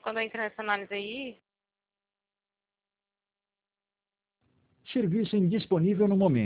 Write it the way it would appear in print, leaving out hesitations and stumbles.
quando eu entro nessa análise aí, Serviço indisponível no momento.